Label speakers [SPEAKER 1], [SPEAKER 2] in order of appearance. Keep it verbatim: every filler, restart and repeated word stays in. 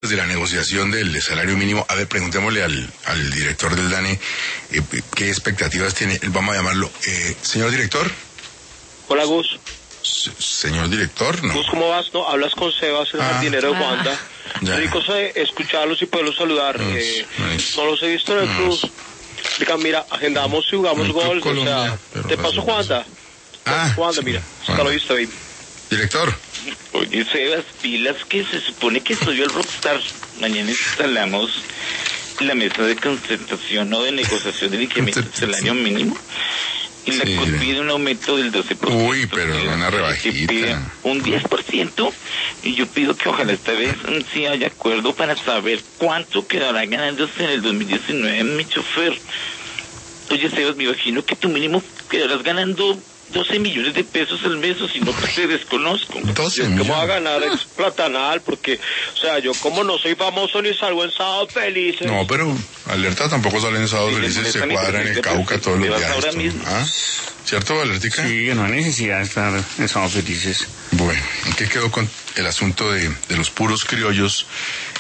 [SPEAKER 1] de la negociación del salario mínimo. A ver, preguntémosle al, al director del DANE eh, qué expectativas tiene. Vamos a llamarlo. Eh, señor director.
[SPEAKER 2] Hola, Gus.
[SPEAKER 1] S señor director, ¿no?
[SPEAKER 2] Gus, ¿cómo vas? No, hablas con Sebas, el
[SPEAKER 1] ah,
[SPEAKER 2] jardinero de Wanda.
[SPEAKER 1] Ya.
[SPEAKER 2] Rico escucharlos y poderlos saludar.
[SPEAKER 1] No,
[SPEAKER 2] eh,
[SPEAKER 1] no,
[SPEAKER 2] no los he visto en el
[SPEAKER 1] no,
[SPEAKER 2] club. Diga, mira, agendamos y jugamos
[SPEAKER 1] no,
[SPEAKER 2] gol.
[SPEAKER 1] Colombia,
[SPEAKER 2] o sea, te paso Wanda.
[SPEAKER 1] Ah,
[SPEAKER 2] Wanda,
[SPEAKER 1] sí,
[SPEAKER 2] mira.
[SPEAKER 1] Wanda.
[SPEAKER 2] Hasta lo visto, baby.
[SPEAKER 1] Director.
[SPEAKER 3] Oye, Sebas, pilas que se supone que soy el rockstar. Mañana instalamos la mesa de concertación o de negociación del incremento del salario mínimo. Y la
[SPEAKER 1] Sí,
[SPEAKER 3] C O T pide un aumento del doce por ciento.
[SPEAKER 1] Uy, pero una rebajita.
[SPEAKER 3] Pide un diez por ciento. Y yo pido que ojalá esta vez sí haya acuerdo para saber cuánto quedará ganándose en el dos mil diecinueve mi chofer. Oye, Sebas, me imagino que tú mínimo quedarás ganando doce millones de pesos al mes, o si no, pues te desconozco.
[SPEAKER 1] doce
[SPEAKER 2] ¿Cómo
[SPEAKER 1] millones.
[SPEAKER 2] va a ganar ex platanal? Porque, o sea, yo como no soy famoso ni salgo en Sábado Felices.
[SPEAKER 1] No, pero Alerta tampoco sale en Sábado
[SPEAKER 3] Sí,
[SPEAKER 1] Felices, se
[SPEAKER 3] molesta
[SPEAKER 1] cuadra en
[SPEAKER 3] mi
[SPEAKER 1] el Cauca todos los
[SPEAKER 3] te vas
[SPEAKER 1] días.
[SPEAKER 3] ahora
[SPEAKER 1] esto,
[SPEAKER 3] mismo.
[SPEAKER 1] ¿Ah? ¿Cierto, Alertica?
[SPEAKER 4] Sí, no hay necesidad de estar en Sábado Felices.
[SPEAKER 1] Bueno, ¿en qué quedó con el asunto de, de los puros criollos